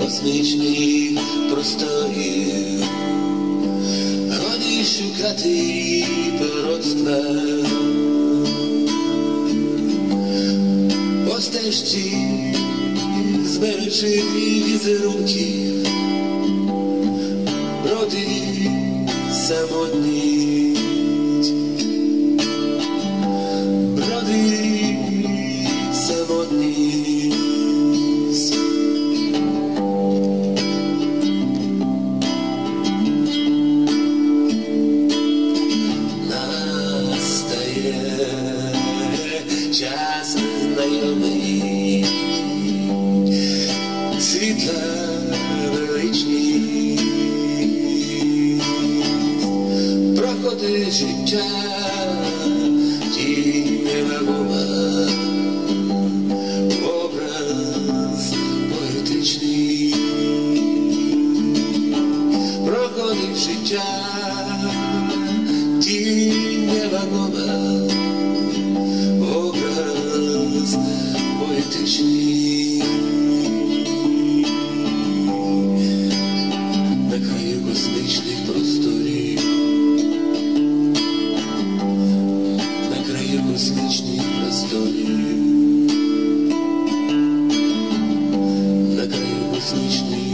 космічних просторів, годі шукати пророцтва по стежці збережених візерунків, бродить самотність, бродить самотність. Настає час незнайомий, світла величність, проходить життя, тінь невагома, образ поетичний, проходить життя, тінь невагома, образ поетичний. На краю космічних просторів, на краю космічних просторів, на краю космічних